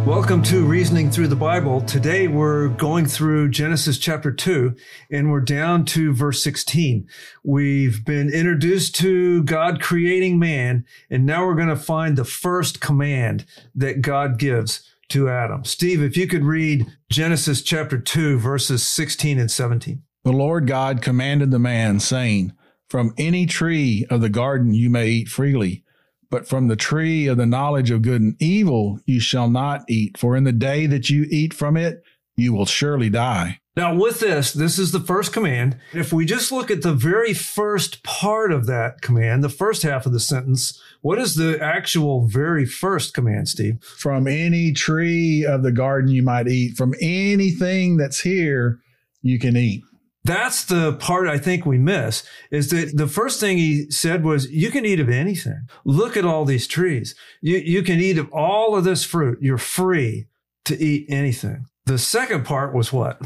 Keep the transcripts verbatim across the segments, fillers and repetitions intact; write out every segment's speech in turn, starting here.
Welcome to Reasoning Through the Bible. Today we're going through Genesis chapter two, and we're down to verse sixteen. We've been introduced to God creating man, and now we're going to find the first command that God gives to Adam. Steve, if you could read Genesis chapter two, verses sixteen and seventeen. The Lord God commanded the man, saying, "From any tree of the garden you may eat freely, but from the tree of the knowledge of good and evil you shall not eat, for in the day that you eat from it, you will surely die." Now with this, this is the first command. If we just look at the very first part of that command, the first half of the sentence, what is the actual very first command, Steve? From any tree of the garden you might eat, from anything that's here, you can eat. That's the part I think we miss, is that the first thing he said was, you can eat of anything. Look at all these trees. You, you can eat of all of this fruit. You're free to eat anything. The second part was what?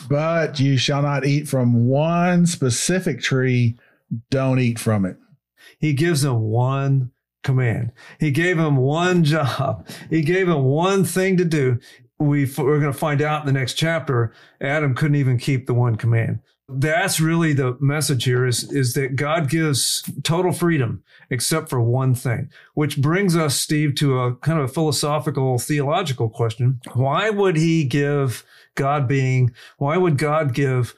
But you shall not eat from one specific tree. Don't eat from it. He gives them one command. He gave him one job. He gave him one thing to do. We, we're going to find out in the next chapter, Adam couldn't even keep the one command. That's really the message here is, is that God gives total freedom except for one thing, which brings us, Steve, to a kind of a philosophical, theological question. Why would he give God being, why would God give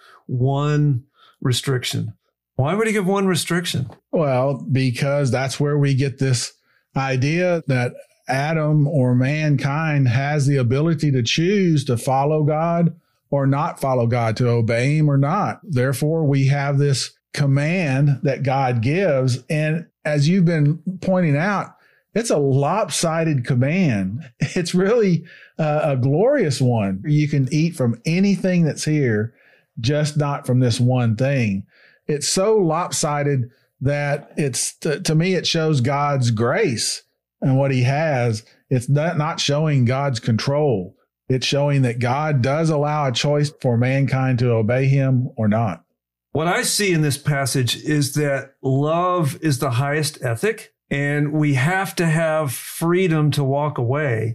one restriction? Why would he give one restriction? Well, because that's where we get this idea that Adam or mankind has the ability to choose to follow God or not follow God, to obey him or not. Therefore, we have this command that God gives. And as you've been pointing out, it's a lopsided command. It's really a, a glorious one. You can eat from anything that's here, just not from this one thing. It's so lopsided that it's, to, to me, it shows God's grace and what he has. It's not showing God's control. It's showing that God does allow a choice for mankind to obey him or not. What I see in this passage is that love is the highest ethic, and we have to have freedom to walk away,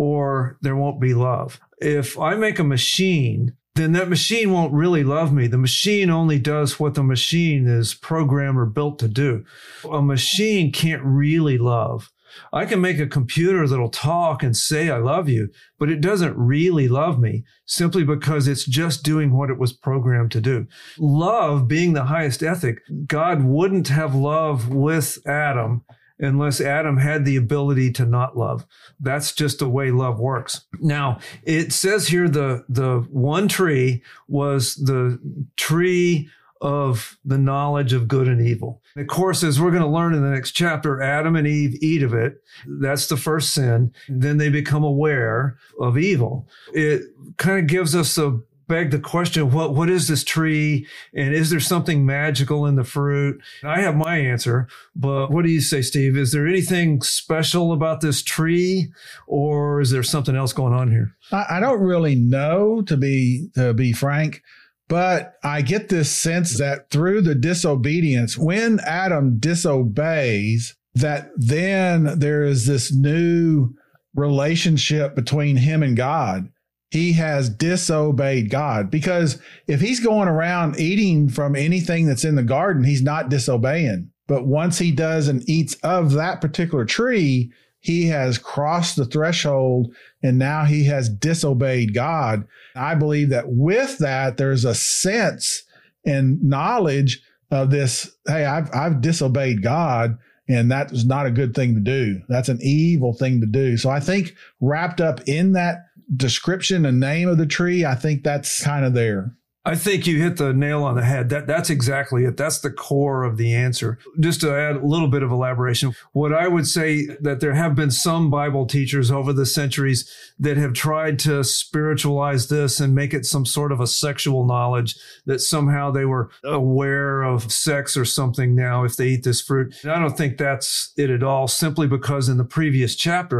or there won't be love. If I make a machine, then that machine won't really love me. The machine only does what the machine is programmed or built to do. A machine can't really love. I can make a computer that'll talk and say, I love you, but it doesn't really love me simply because it's just doing what it was programmed to do. Love being the highest ethic, God wouldn't have love with Adam unless Adam had the ability to not love. That's just the way love works. Now, it says here the, the one tree was the tree of the knowledge of good and evil. Of course, as we're going to learn in the next chapter, Adam and Eve eat of it. That's the first sin. Then they become aware of evil. It kind of gives us a beg the question, what, what is this tree? And is there something magical in the fruit? I have my answer, but what do you say, Steve? Is there anything special about this tree, or is there something else going on here? I, I don't really know, to be, to be frank. But I get this sense that through the disobedience, when Adam disobeys, that then there is this new relationship between him and God. He has disobeyed God, because if he's going around eating from anything that's in the garden, he's not disobeying. But once he does and eats of that particular tree, he has crossed the threshold, and now he has disobeyed God. I believe that with that, there's a sense and knowledge of this, hey, I've, I've disobeyed God, and that is not a good thing to do. That's an evil thing to do. So I think wrapped up in that description and name of the tree, I think that's kind of there. I think you hit the nail on the head. That that's exactly it. That's the core of the answer. Just to add a little bit of elaboration, what I would say that there have been some Bible teachers over the centuries that have tried to spiritualize this and make it some sort of a sexual knowledge, that somehow they were aware of sex or something now if they eat this fruit. And I don't think that's it at all, simply because in the previous chapter,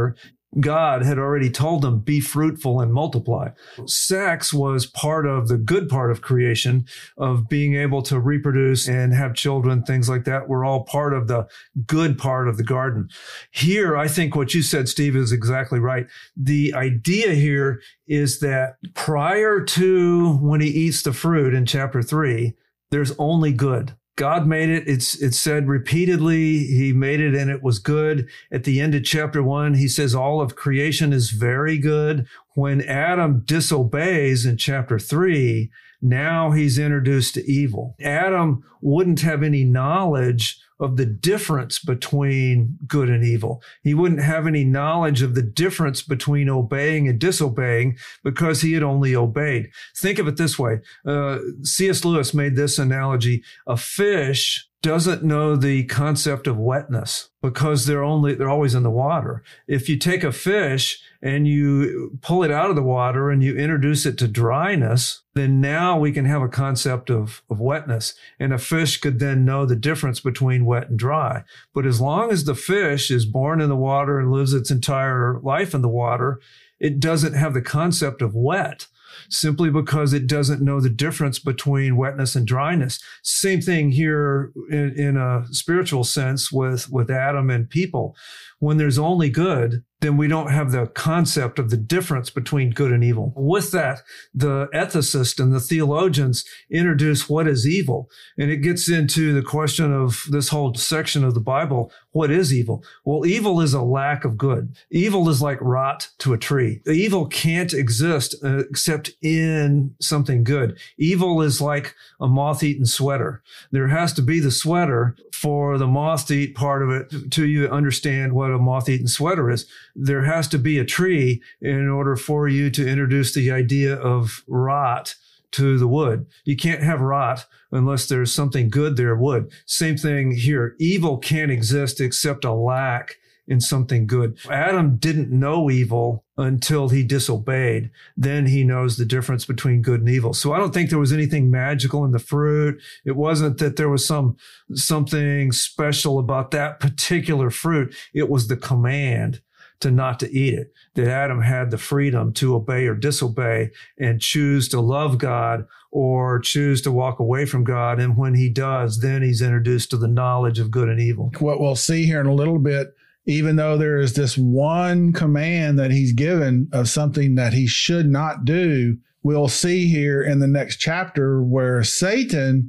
God had already told them, be fruitful and multiply. Sex was part of the good part of creation, of being able to reproduce and have children, things like that were all part of the good part of the garden. Here, I think what you said, Steve, is exactly right. The idea here is that prior to when he eats the fruit in chapter three, there's only good. God made it. It's it's said repeatedly, he made it and it was good. At the end of chapter one, he says all of creation is very good. When Adam disobeys in chapter three, now he's introduced to evil. Adam wouldn't have any knowledge of the difference between good and evil. He wouldn't have any knowledge of the difference between obeying and disobeying because he had only obeyed. Think of it this way. Uh, C S Lewis made this analogy. A fish doesn't know the concept of wetness because they're only, they're always in the water. If you take a fish and you pull it out of the water and you introduce it to dryness, then now we can have a concept of, of wetness. And a fish could then know the difference between wet and dry. But as long as the fish is born in the water and lives its entire life in the water, it doesn't have the concept of wet, simply because it doesn't know the difference between wetness and dryness. Same thing here in, in a spiritual sense with, with Adam and people. When there's only good, then we don't have the concept of the difference between good and evil. With that, the ethicists and the theologians introduce what is evil. And it gets into the question of this whole section of the Bible. What is evil? Well, evil is a lack of good. Evil is like rot to a tree. Evil can't exist uh, except in something good. Evil is like a moth-eaten sweater. There has to be the sweater for the moth to eat part of it to you understand what a moth-eaten sweater is. There has to be a tree in order for you to introduce the idea of rot to the wood. You can't have rot unless there's something good there would. Same thing here. Evil can't exist except a lack in something good. Adam didn't know evil until he disobeyed. Then he knows the difference between good and evil. So I don't think there was anything magical in the fruit. It wasn't that there was some something special about that particular fruit. It was the command to not to eat it, that Adam had the freedom to obey or disobey and choose to love God or choose to walk away from God. And when he does, then he's introduced to the knowledge of good and evil. What we'll see here in a little bit, even though there is this one command that he's given of something that he should not do, we'll see here in the next chapter where Satan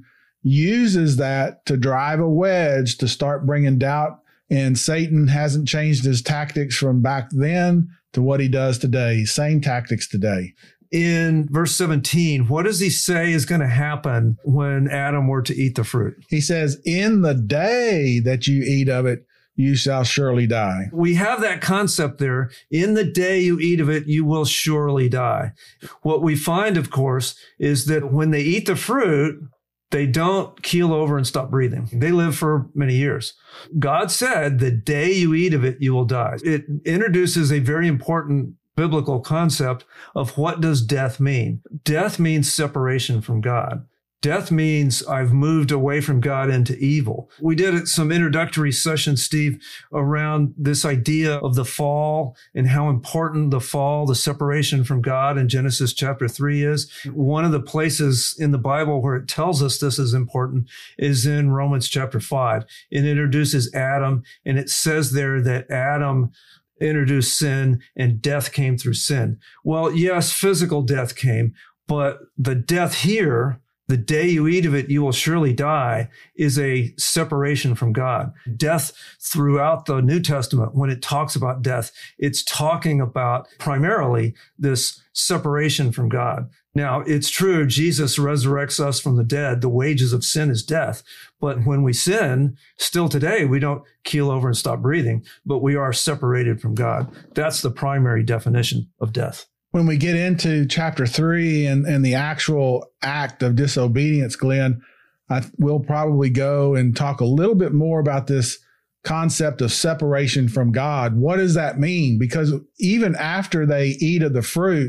uses that to drive a wedge to start bringing doubt. And Satan hasn't changed his tactics from back then to what he does today. Same tactics today. In verse seventeen, what does he say is going to happen when Adam were to eat the fruit? He says, in the day that you eat of it, you shall surely die. We have that concept there. In the day you eat of it, you will surely die. What we find, of course, is that when they eat the fruit, they don't keel over and stop breathing. They live for many years. God said, the day you eat of it, you will die. It introduces a very important biblical concept of what does death mean? Death means separation from God. Death means I've moved away from God into evil. We did some introductory sessions, Steve, around this idea of the fall and how important the fall, the separation from God in Genesis chapter three is. One of the places in the Bible where it tells us this is important is in Romans chapter five. It introduces Adam, and it says there that Adam introduced sin and death came through sin. Well, yes, physical death came, but the death here, the day you eat of it, you will surely die, is a separation from God. Death throughout the New Testament, when it talks about death, it's talking about primarily this separation from God. Now, it's true, Jesus resurrects us from the dead. The wages of sin is death. But when we sin, still today, we don't keel over and stop breathing, but we are separated from God. That's the primary definition of death. When we get into chapter three and, and the actual act of disobedience, Glenn, I will probably go and talk a little bit more about this concept of separation from God. What does that mean? Because even after they eat of the fruit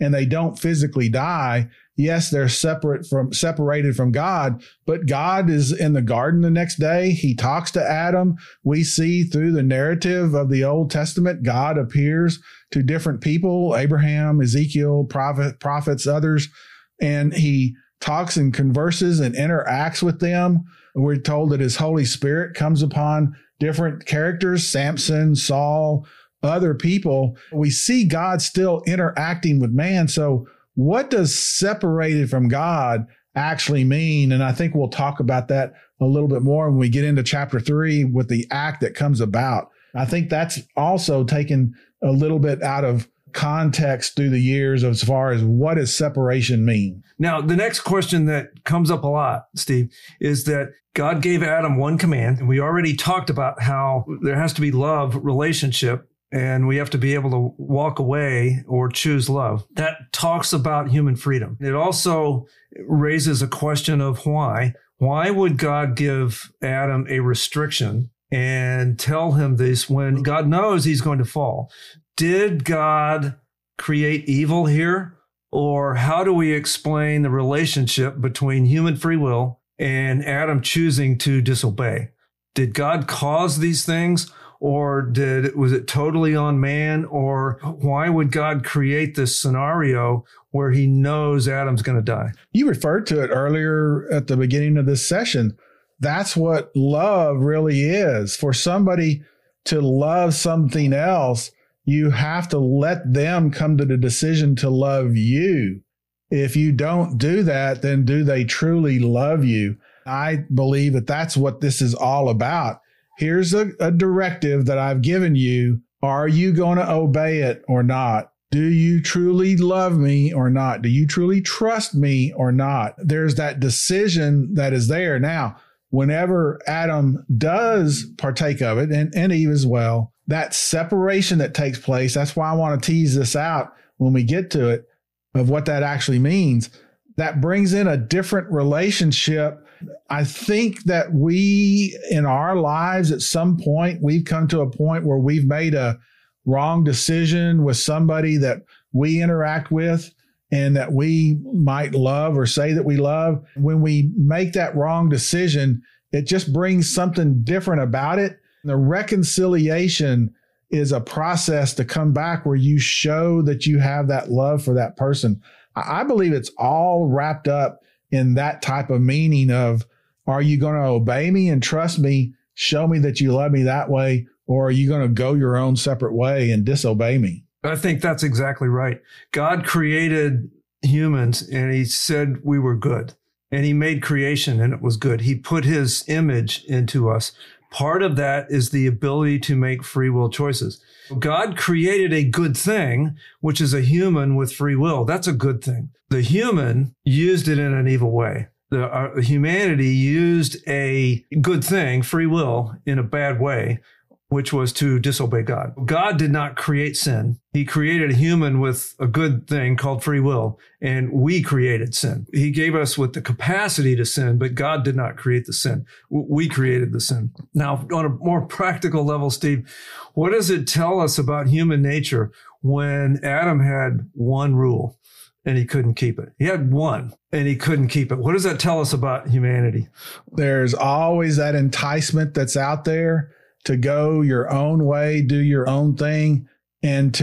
and they don't physically die. Yes, they're separate from separated from God, but God is in the garden the next day. He talks to Adam. We see through the narrative of the Old Testament, God appears to different people, Abraham, Ezekiel, prophet, prophets, others, and he talks and converses and interacts with them. We're told that his Holy Spirit comes upon different characters, Samson, Saul, other people. We see God still interacting with man. So what does separated from God actually mean? And I think we'll talk about that a little bit more when we get into chapter three with the act that comes about. I think that's also taken a little bit out of context through the years as far as what does separation mean? Now, the next question that comes up a lot, Steve, is that God gave Adam one command, and we already talked about how there has to be love relationship, and we have to be able to walk away or choose love. That talks about human freedom. It also raises a question of why. Why would God give Adam a restriction and tell him this when God knows he's going to fall? Did God create evil here? Or how do we explain the relationship between human free will and Adam choosing to disobey? Did God cause these things? Or did was it totally on man? Or why would God create this scenario where he knows Adam's going to die? You referred to it earlier at the beginning of this session. That's what love really is. For somebody to love something else, you have to let them come to the decision to love you. If you don't do that, then do they truly love you? I believe that that's what this is all about. Here's a, a directive that I've given you. Are you going to obey it or not? Do you truly love me or not? Do you truly trust me or not? There's that decision that is there. Now, whenever Adam does partake of it, and, and Eve as well, that separation that takes place, that's why I want to tease this out when we get to it, of what that actually means. That brings in a different relationship. I think that we, in our lives, at some point, we've come to a point where we've made a wrong decision with somebody that we interact with and that we might love or say that we love. When we make that wrong decision, it just brings something different about it. The reconciliation is a process to come back where you show that you have that love for that person. I believe it's all wrapped up in that type of meaning of, are you going to obey me and trust me, show me that you love me that way, or are you going to go your own separate way and disobey me? I think that's exactly right. God created humans and he said we were good, and he made creation and it was good. He put his image into us. Part of that is the ability to make free will choices. God created a good thing, which is a human with free will. That's a good thing. The human used it in an evil way. The uh, humanity used a good thing, free will, in a bad way, which was to disobey God. God did not create sin. He created a human with a good thing called free will, and we created sin. He gave us with the capacity to sin, but God did not create the sin. We created the sin. Now, on a more practical level, Steve, what does it tell us about human nature when Adam had one rule and he couldn't keep it? He had one and he couldn't keep it. What does that tell us about humanity? There's always that enticement that's out there to go your own way, do your own thing, and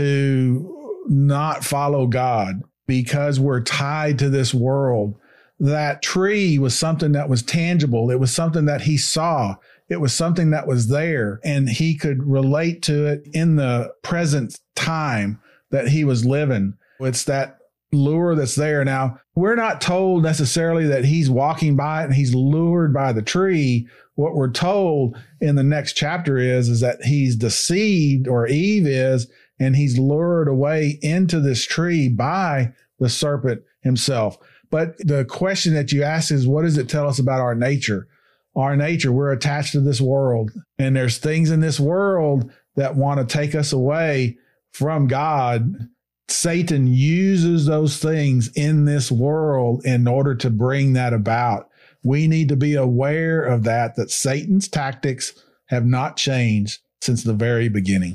to not follow God because we're tied to this world. That tree was something that was tangible. It was something that he saw. It was something that was there, and he could relate to it in the present time that he was living. It's that lure that's there. Now, we're not told necessarily that he's walking by it and he's lured by the tree. What we're told in the next chapter is, is that he's deceived, or Eve is, and he's lured away into this tree by the serpent himself. But the question that you ask is, what does it tell us about our nature? Our nature, we're attached to this world, and there's things in this world that want to take us away from God. Satan uses those things in this world in order to bring that about. We need to be aware of that, that Satan's tactics have not changed since the very beginning.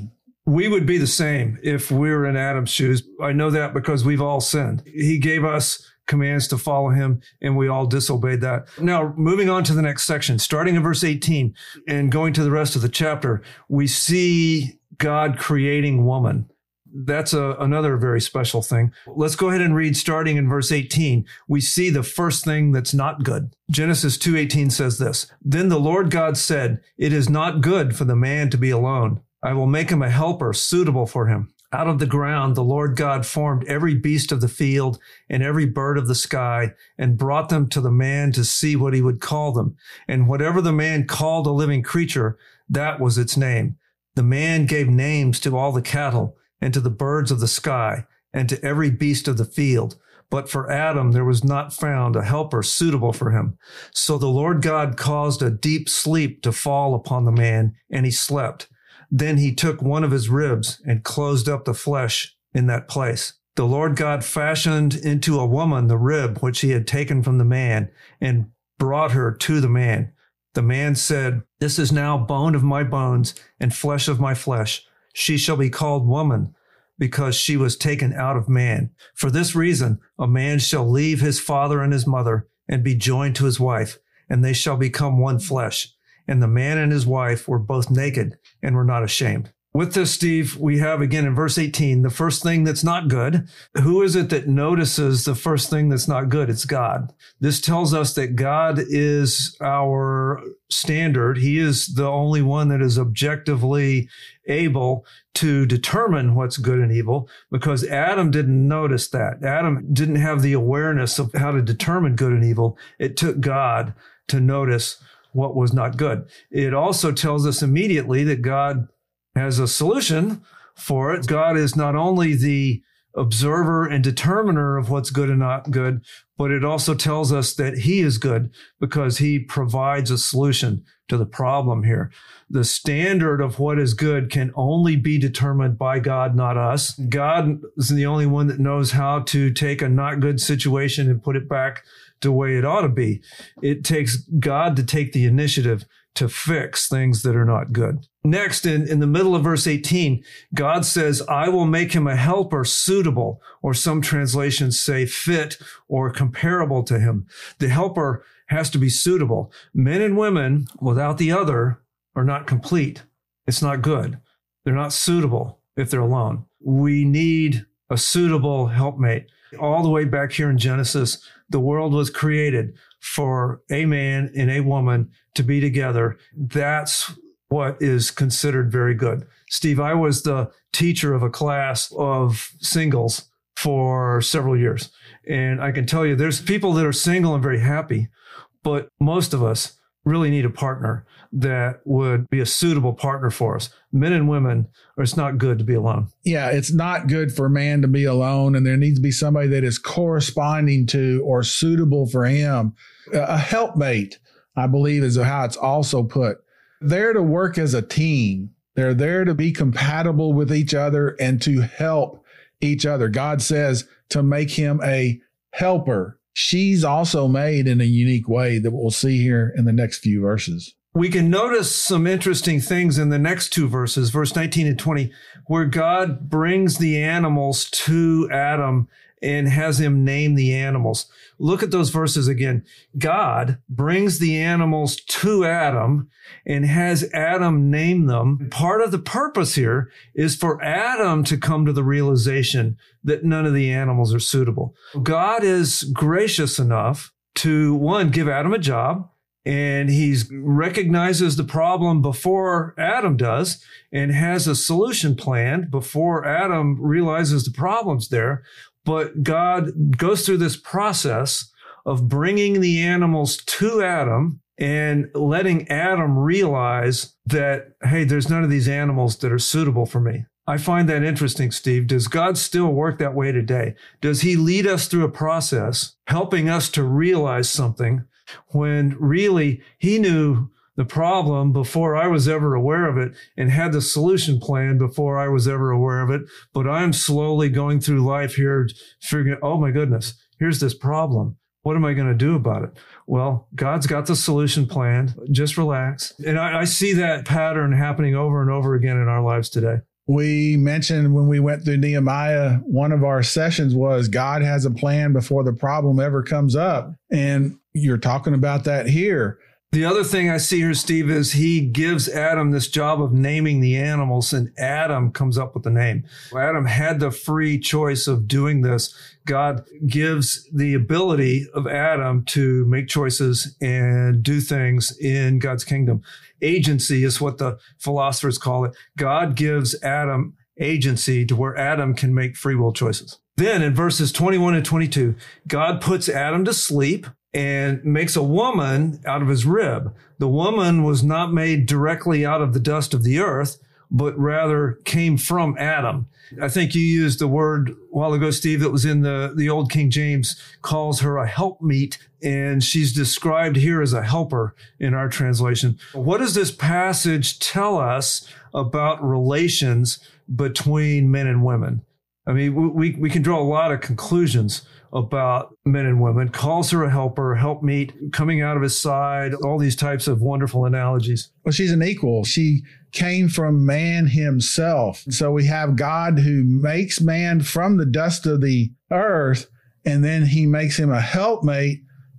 We would be the same if we were in Adam's shoes. I know that because we've all sinned. He gave us commands to follow him, and we all disobeyed that. Now, moving on to the next section, starting in verse eighteen and going to the rest of the chapter, we see God creating woman. That's a, another very special thing. Let's go ahead and read starting in verse eighteen. We see the first thing that's not good. Genesis two eighteen says this, "Then the Lord God said, 'It is not good for the man to be alone. I will make him a helper suitable for him.' Out of the ground, the Lord God formed every beast of the field and every bird of the sky and brought them to the man to see what he would call them. And whatever the man called a living creature, that was its name. The man gave names to all the cattle and to the birds of the sky and to every beast of the field. But for Adam, there was not found a helper suitable for him. So the Lord God caused a deep sleep to fall upon the man, and he slept. Then he took one of his ribs and closed up the flesh in that place. The Lord God fashioned into a woman the rib which he had taken from the man and brought her to the man. The man said, 'This is now bone of my bones and flesh of my flesh. She shall be called woman because she was taken out of man. For this reason, a man shall leave his father and his mother and be joined to his wife, and they shall become one flesh. And the man and his wife were both naked and were not ashamed.'" With this, Steve, we have again in verse eighteen, the first thing that's not good. Who is it that notices the first thing that's not good? It's God. This tells us that God is our standard. He is the only one that is objectively able to determine what's good and evil, because Adam didn't notice that. Adam didn't have the awareness of how to determine good and evil. It took God to notice what was not good. It also tells us immediately that God has a solution for it. God is not only the observer and determiner of what's good and not good, but it also tells us that he is good because he provides a solution to the problem here. The standard of what is good can only be determined by God, not us. God is the only one that knows how to take a not good situation and put it back the way it ought to be. It takes God to take the initiative to fix things that are not good. Next, in, in the middle of verse eighteen, God says, "I will make him a helper suitable," or some translations say fit or comparable to him. The helper has to be suitable. Men and women without the other are not complete. It's not good. They're not suitable if they're alone. We need a suitable helpmate. All the way back here in Genesis, the world was created for a man and a woman to be together. That's what is considered very good. Steve, I was the teacher of a class of singles for several years. And I can tell you, there's people that are single and very happy, but most of us really need a partner that would be a suitable partner for us. Men and women, or it's not good to be alone. Yeah, it's not good for a man to be alone, and there needs to be somebody that is corresponding to or suitable for him. A helpmate, I believe, is how it's also put. They're to work as a team. They're there to be compatible with each other and to help each other. God says to make him a helper. She's also made in a unique way that we'll see here in the next few verses. We can notice some interesting things in the next two verses, verse nineteen and twenty, where God brings the animals to Adam and has him name the animals. Look at those verses again. God brings the animals to Adam and has Adam name them. Part of the purpose here is for Adam to come to the realization that none of the animals are suitable. God is gracious enough to, one, give Adam a job, and he recognizes the problem before Adam does and has a solution planned before Adam realizes the problem's there. But God goes through this process of bringing the animals to Adam and letting Adam realize that, hey, there's none of these animals that are suitable for me. I find that interesting, Steve. Does God still work that way today? Does he lead us through a process, helping us to realize something when really he knew the problem before I was ever aware of it and had the solution plan before I was ever aware of it? But I'm slowly going through life here figuring, oh my goodness, here's this problem. What am I going to do about it? Well, God's got the solution planned. Just relax. And I, I see that pattern happening over and over again in our lives today. We mentioned when we went through Nehemiah, one of our sessions was God has a plan before the problem ever comes up. And you're talking about that here. The other thing I see here, Steve, is he gives Adam this job of naming the animals, and Adam comes up with the name. Adam had the free choice of doing this. God gives the ability of Adam to make choices and do things in God's kingdom. Agency is what the philosophers call it. God gives Adam agency to where Adam can make free will choices. Then in verses twenty-one and twenty-two, God puts Adam to sleep and makes a woman out of his rib. The woman was not made directly out of the dust of the earth, but rather came from Adam. I think you used the word a while ago, Steve, that was in the, the old King James, calls her a helpmeet, and she's described here as a helper in our translation. What does this passage tell us about relations between men and women? I mean, we, we can draw a lot of conclusions about men and women. Calls her a helper, helpmeet, coming out of his side, all these types of wonderful analogies. Well, she's an equal. She came from man himself. So we have God who makes man from the dust of the earth, and then he makes him a helpmate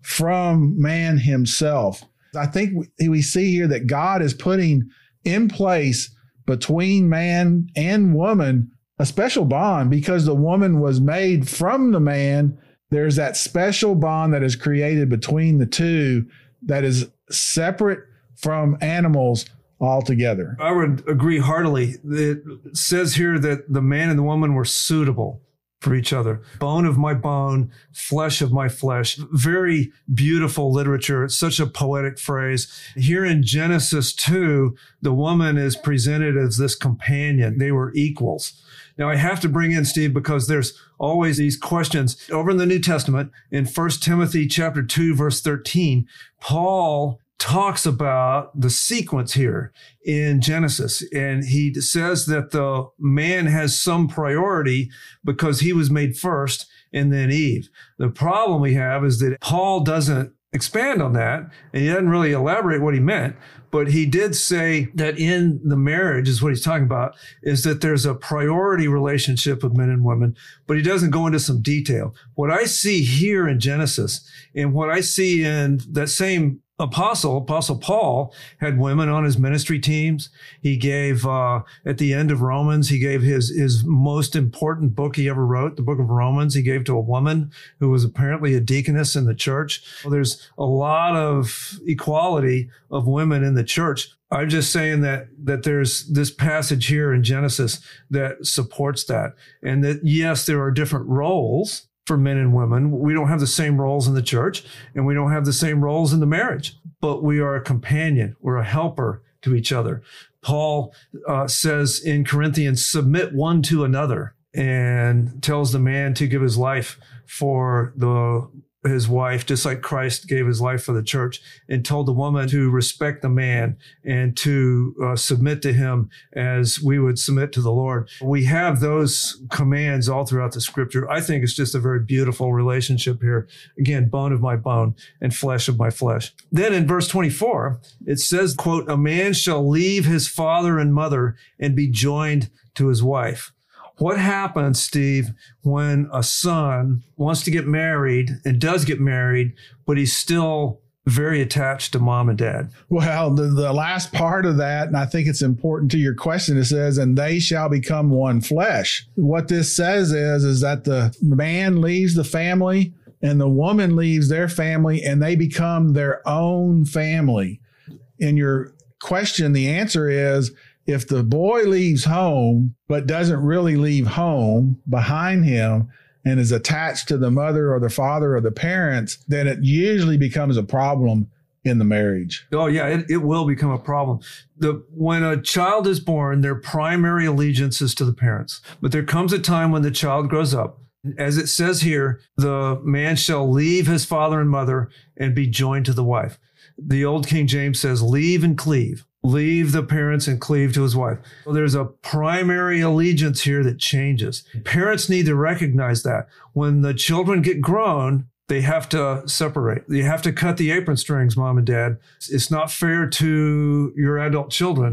from man himself. I think we, we see here that God is putting in place between man and woman a special bond because the woman was made from the man. There's that special bond that is created between the two that is separate from animals altogether. I would agree heartily. It says here that the man and the woman were suitable for each other. Bone of my bone, flesh of my flesh. Very beautiful literature. It's such a poetic phrase. Here in Genesis two, the woman is presented as this companion. They were equals. Now, I have to bring in, Steve, because there's always these questions. Over in the New Testament, in First Timothy chapter two, verse thirteen, Paul talks about the sequence here in Genesis. And he says that the man has some priority because he was made first and then Eve. The problem we have is that Paul doesn't expand on that, and he doesn't really elaborate what he meant, but he did say that in the marriage is what he's talking about, is that there's a priority relationship with men and women, but he doesn't go into some detail. What I see here in Genesis and what I see in that same apostle, Apostle Paul, had women on his ministry teams. He gave, uh, at the end of Romans, he gave his, his most important book he ever wrote, the book of Romans, he gave to a woman who was apparently a deaconess in the church. Well, there's a lot of equality of women in the church. I'm just saying that, that there's this passage here in Genesis that supports that. And that, yes, there are different roles for men and women. We don't have the same roles in the church, and we don't have the same roles in the marriage, but we are a companion. We're a helper to each other. Paul uh, says in Corinthians, submit one to another, and tells the man to give his life for the his wife, just like Christ gave his life for the church, and told the woman to respect the man and to uh, submit to him as we would submit to the Lord. We have those commands all throughout the scripture. I think it's just a very beautiful relationship here. Again, bone of my bone and flesh of my flesh. Then in verse twenty-four, it says, quote, a man shall leave his father and mother and be joined to his wife. What happens, Steve, when a son wants to get married and does get married, but he's still very attached to mom and dad? Well, the, the last part of that, and I think it's important to your question, it says, and they shall become one flesh. What this says is, is that the man leaves the family and the woman leaves their family and they become their own family. In your question, the answer is, if the boy leaves home, but doesn't really leave home behind him and is attached to the mother or the father or the parents, then it usually becomes a problem in the marriage. Oh, yeah, it, it will become a problem. The, when a child is born, their primary allegiance is to the parents. But there comes a time when the child grows up. As it says here, the man shall leave his father and mother and be joined to the wife. The old King James says, leave and cleave. Leave the parents and cleave to his wife. So there's a primary allegiance here that changes. Parents need to recognize that. When the children get grown, they have to separate. You have to cut the apron strings, mom and dad. It's not fair to your adult children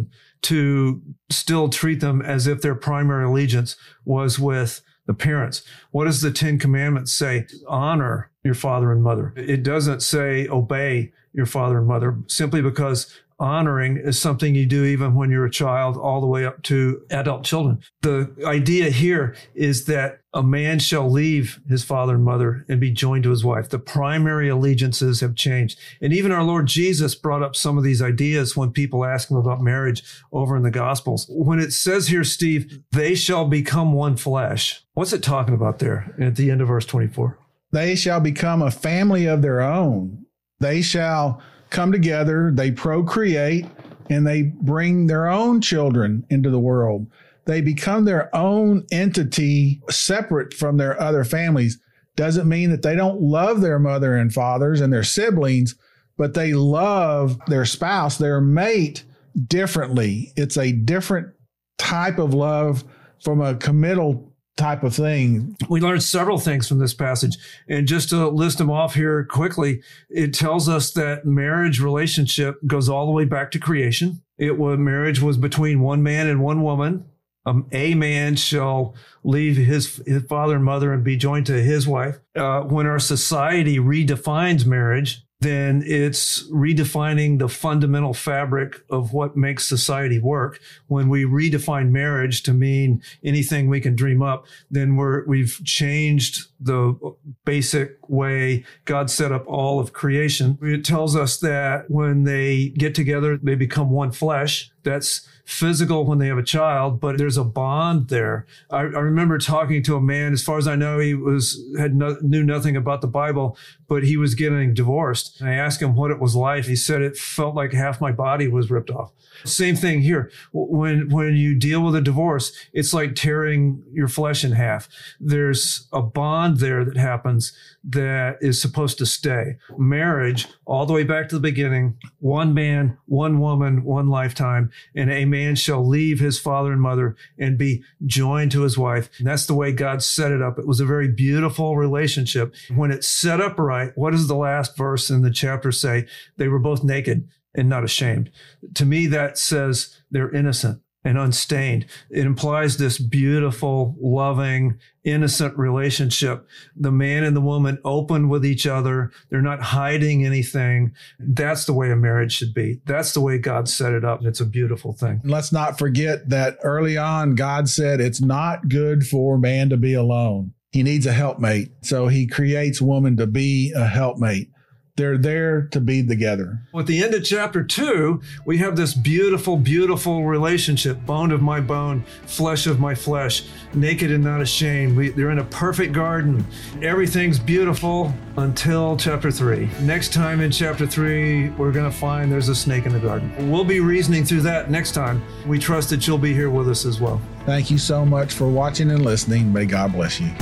to still treat them as if their primary allegiance was with the parents. What does the Ten Commandments say? Honor your father and mother. It doesn't say obey your father and mother, simply because honoring is something you do even when you're a child all the way up to adult children. The idea here is that a man shall leave his father and mother and be joined to his wife. The primary allegiances have changed. And even our Lord Jesus brought up some of these ideas when people ask him about marriage over in the Gospels. When it says here, Steve, they shall become one flesh, what's it talking about there at the end of verse twenty-four? They shall become a family of their own. They shall come together, they procreate, and they bring their own children into the world. They become their own entity separate from their other families. Doesn't mean that they don't love their mother and fathers and their siblings, but they love their spouse, their mate, differently. It's a different type of love from a committal type of thing. We learned several things from this passage. And just to list them off here quickly, it tells us that marriage relationship goes all the way back to creation. It was marriage was between one man and one woman. Um, a man shall leave his, his father and mother and be joined to his wife. Uh, when our society redefines marriage, then it's redefining the fundamental fabric of what makes society work. When we redefine marriage to mean anything we can dream up, then we're, we've changed the basic way God set up all of creation. It tells us that when they get together, they become one flesh. That's physical when they have a child, but there's a bond there. I, I remember talking to a man, as far as I know, he was had no, knew nothing about the Bible, but he was getting divorced. And I asked him what it was like. He said it felt like half my body was ripped off. Same thing here. When when you deal with a divorce, it's like tearing your flesh in half. There's a bond there that happens that is supposed to stay. Marriage, all the way back to the beginning, one man, one woman, one lifetime, and a man shall leave his father and mother and be joined to his wife. And that's the way God set it up. It was a very beautiful relationship. When it's set up right, what does the last verse in the chapter say? They were both naked and not ashamed. To me, that says they're innocent and unstained. It implies this beautiful, loving, innocent relationship. The man and the woman open with each other. They're not hiding anything. That's the way a marriage should be. That's the way God set it up. And it's a beautiful thing. And let's not forget that early on, God said it's not good for man to be alone. He needs a helpmate. So he creates woman to be a helpmate. They're there to be together. At the end of chapter two, we have this beautiful, beautiful relationship. Bone of my bone, flesh of my flesh, naked and not ashamed. We, they're in a perfect garden. Everything's beautiful until chapter three. Next time in chapter three, we're going to find there's a snake in the garden. We'll be reasoning through that next time. We trust that you'll be here with us as well. Thank you so much for watching and listening. May God bless you.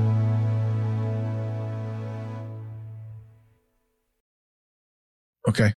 Okay.